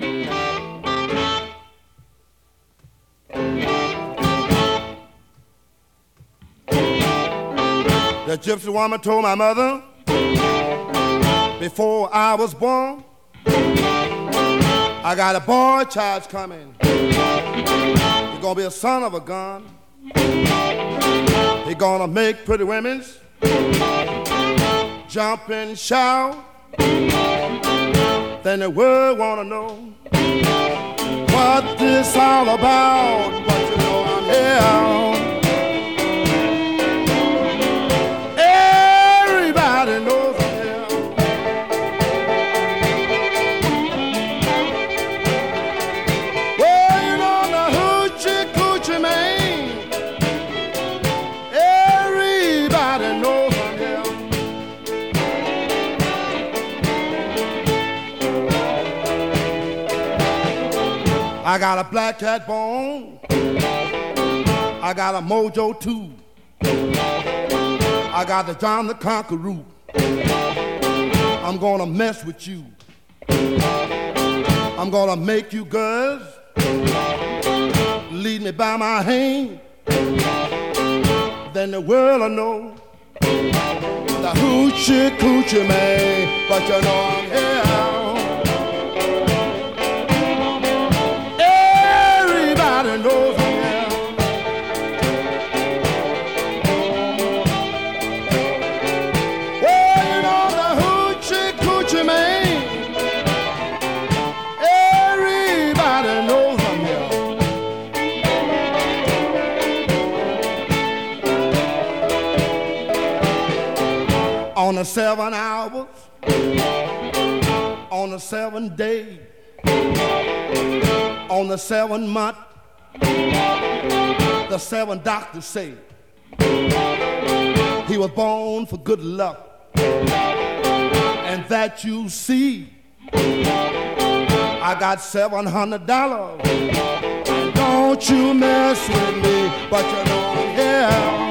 The gypsy woman told my mother before I was born, I got a boy child's coming. He's gonna be a son of a gun. He's gonna make pretty women's jump and shout. Then the world wanna know what this all about. But you know I'm here. Everybody knows I'm here. Well, you know the hoochie coochie man. Everybody knows I'm here. I got a black cat bone. I got a mojo too. I got the John the Conqueror. I'm gonna mess with you. I'm gonna make you girls lead me by my hand. Then the world will know the hoochie coochie man. But you know I'm here. Everybody knows I'm here. Well, you know the hoochie coochie man. Everybody knows I'm here. On the 7 hours, on the 7 days, on the 7 month, the 7 doctors say he was born for good luck, and that you see I got $700. Don't you mess with me, but you know I'm here.